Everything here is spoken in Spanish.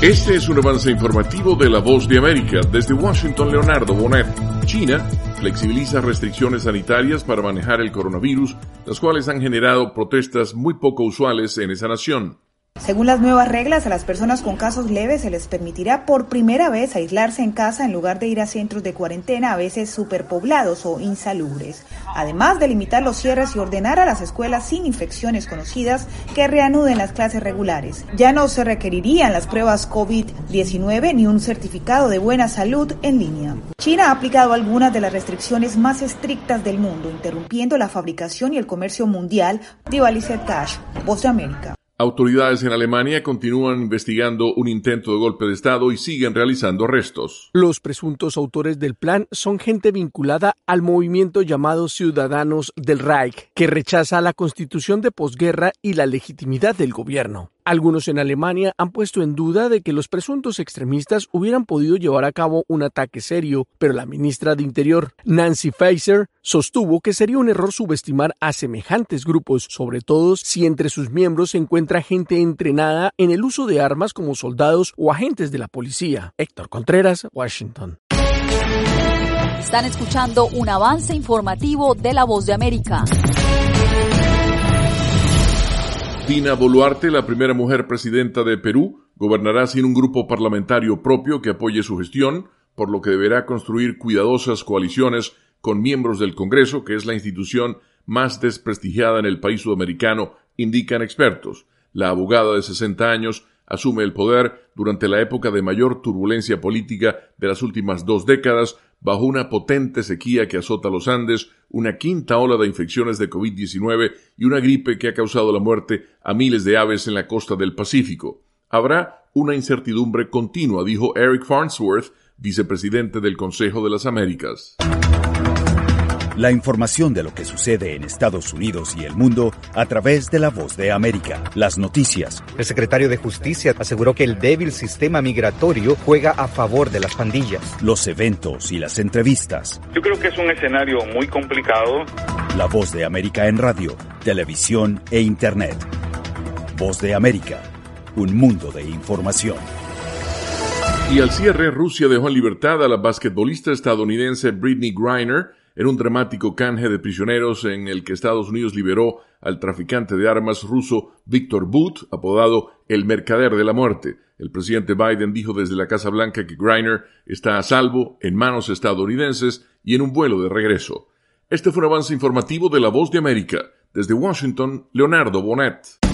Este es un avance informativo de La Voz de América. Desde Washington, Leonardo Bonet. China flexibiliza restricciones sanitarias para manejar el coronavirus, las cuales han generado protestas muy poco usuales en esa nación. Según las nuevas reglas, a las personas con casos leves se les permitirá por primera vez aislarse en casa en lugar de ir a centros de cuarentena a veces superpoblados o insalubres. Además de limitar los cierres y ordenar a las escuelas sin infecciones conocidas que reanuden las clases regulares. Ya no se requerirían las pruebas COVID-19 ni un certificado de buena salud en línea. China ha aplicado algunas de las restricciones más estrictas del mundo, interrumpiendo la fabricación y el comercio mundial. Diva Cash, Voz de América. Autoridades en Alemania continúan investigando un intento de golpe de Estado y siguen realizando arrestos. Los presuntos autores del plan son gente vinculada al movimiento llamado Ciudadanos del Reich, que rechaza la constitución de posguerra y la legitimidad del gobierno. Algunos en Alemania han puesto en duda de que los presuntos extremistas hubieran podido llevar a cabo un ataque serio, pero la ministra de Interior, Nancy Faeser, sostuvo que sería un error subestimar a semejantes grupos, sobre todo si entre sus miembros se encuentra gente entrenada en el uso de armas como soldados o agentes de la policía. Héctor Contreras, Washington. Están escuchando un avance informativo de La Voz de América. Dina Boluarte, la primera mujer presidenta de Perú, gobernará sin un grupo parlamentario propio que apoye su gestión, por lo que deberá construir cuidadosas coaliciones con miembros del Congreso, que es la institución más desprestigiada en el país sudamericano, indican expertos. La abogada de 60 años asume el poder durante la época de mayor turbulencia política de las últimas 2 décadas, bajo una potente sequía que azota los Andes, una quinta ola de infecciones de COVID-19 y una gripe que ha causado la muerte a miles de aves en la costa del Pacífico. Habrá una incertidumbre continua, dijo Eric Farnsworth, vicepresidente del Consejo de las Américas. La información de lo que sucede en Estados Unidos y el mundo a través de La Voz de América. Las noticias. El secretario de Justicia aseguró que el débil sistema migratorio juega a favor de las pandillas. Los eventos y las entrevistas. Yo creo que es un escenario muy complicado. La Voz de América en radio, televisión e internet. Voz de América, un mundo de información. Y al cierre, Rusia dejó en libertad a la basquetbolista estadounidense Brittney Griner en un dramático canje de prisioneros en el que Estados Unidos liberó al traficante de armas ruso Viktor Bout, apodado el Mercader de la Muerte. El presidente Biden dijo desde la Casa Blanca que Griner está a salvo, en manos estadounidenses y en un vuelo de regreso. Este fue un avance informativo de La Voz de América. Desde Washington, Leonardo Bonet.